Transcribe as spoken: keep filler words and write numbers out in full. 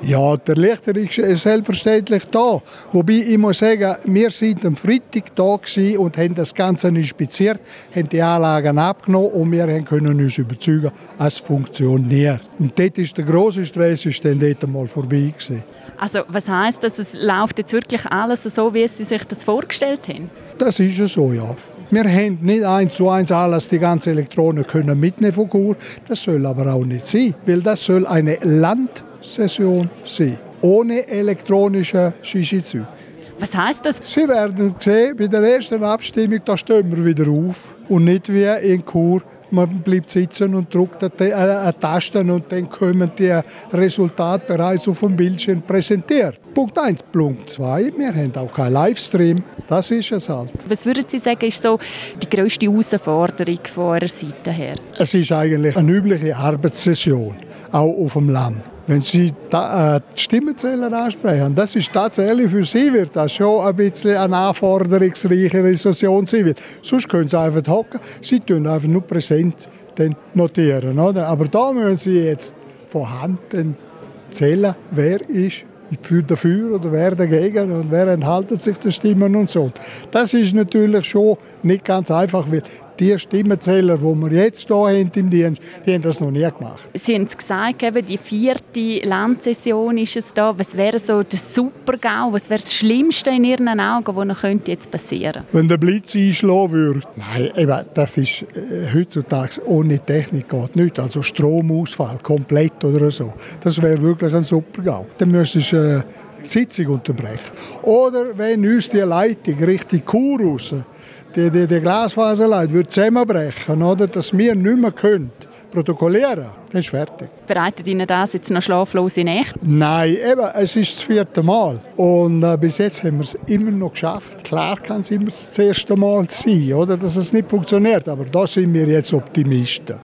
Ja, die Erleichterung ist selbstverständlich da. Wobei ich muss sagen, wir sind am Freitag da gewesen und haben das Ganze inspiziert, haben die Anlagen abgenommen und wir können uns überzeugen, es funktioniert. Und dort ist der grosse Stress ist dann dort mal vorbei gewesen. Also was heisst das? Es läuft jetzt wirklich alles so, wie Sie sich das vorgestellt haben? Das ist ja so, ja. Wir haben nicht eins zu eins alles, die ganze Elektronen können mitnehmen von Chur. Das soll aber auch nicht sein, weil das soll eine Landsession sein, ohne elektronische Shishi-Zeug. Was heisst das? Sie werden sehen, bei der ersten Abstimmung, da stehen wir wieder auf und nicht wie in Chur. Man bleibt sitzen und drückt eine Taste und dann kommen die Resultate bereits auf dem Bildschirm präsentiert. Punkt eins. Punkt zwei. Wir haben auch keinen Livestream. Das ist es halt. Was würden Sie sagen, ist so die grösste Herausforderung von Ihrer Seite her? Es ist eigentlich eine übliche Arbeitssession, auch auf dem Land. Wenn Sie da, äh, die Stimmenzähler ansprechen, das ist tatsächlich für Sie wird das schon ein bisschen eine anforderungsreichere Session sein. Sonst können Sie einfach hocken, Sie tun einfach nur präsent dann notieren. Oder? Aber da müssen Sie jetzt von Hand zählen, wer ist für dafür oder wer dagegen und wer enthalten sich der Stimmen und so. Das ist natürlich schon nicht ganz einfach, weil die Stimmenzähler, die wir jetzt hier haben im Dienst, die haben das noch nie gemacht. Sie haben es gesagt, eben die vierte Landsession ist es da. Was wäre so der Super-GAU? Was wäre das Schlimmste in Ihren Augen, was noch könnte jetzt passieren? Wenn der Blitz einschlagen würde. Nein, eben, das ist äh, heutzutage ohne Technik geht nichts. Also Stromausfall komplett oder so. Das wäre wirklich ein Super-GAU. Dann müsstest du äh, die Sitzung unterbrechen. Oder wenn uns die Leitung Richtung Chur raus, die, die, die Glasfaserleitung würde zusammenbrechen, oder, dass wir nicht mehr können protokollieren, dann ist fertig. Bereitet Ihnen das jetzt noch schlaflose Nächte? Nein, eben, es ist das vierte Mal. Und äh, bis jetzt haben wir es immer noch geschafft. Klar kann es immer das erste Mal sein, oder, dass es nicht funktioniert, aber da sind wir jetzt Optimisten.